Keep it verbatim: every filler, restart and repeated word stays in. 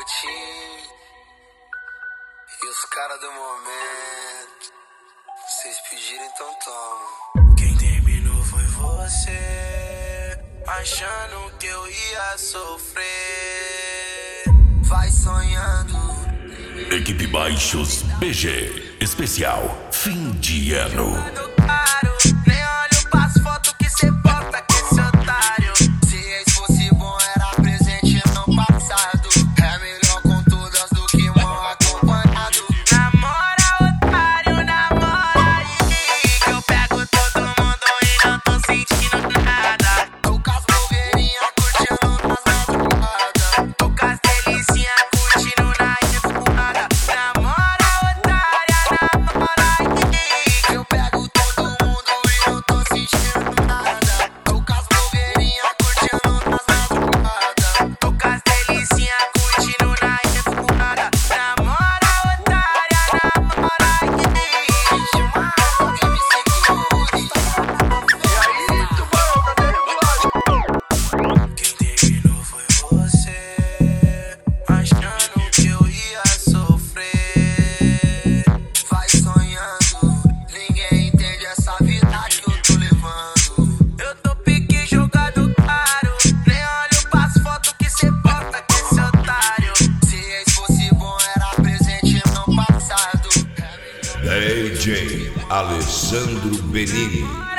Coutinho e os caras do momento. Vocês pediram, então toma. Quem terminou foi você, achando que eu ia sofrer. Vai sonhando. Equipe Baixos B G, especial fim de ano. Nem olho pras fotos que cê bota com esse otário. Se ex fosse bom, era presente não passado. É melhor com todas do que mal acompanhado. Namora, otário, namora aí, que eu pego todo mundo e não tô sentindo nada. Tô com as blogueirinhas curtindo nas madrugadas. Tô com as delicinhas curtindo na revoada. Namora, otária, namora aí, que eu pego todo mundo e não tô sentindo nada. Tô com as blogueirinhas curtindo nas madrugadas. Tô com as delicinhas curtindo na revoada. Namora, otária, namora aí. Chamado M C Curi. E aí, tu bom, tá derrubado? Quem terminou foi você, achando que eu ia sofrer. Vai sonhando, ninguém entende essa vida que eu tô levando. Eu tô pique jogado caro, nem olho pras fotos que cê bota com esse otário. Se ex fosse bom, era presente não passado. D J Alessandro Benini.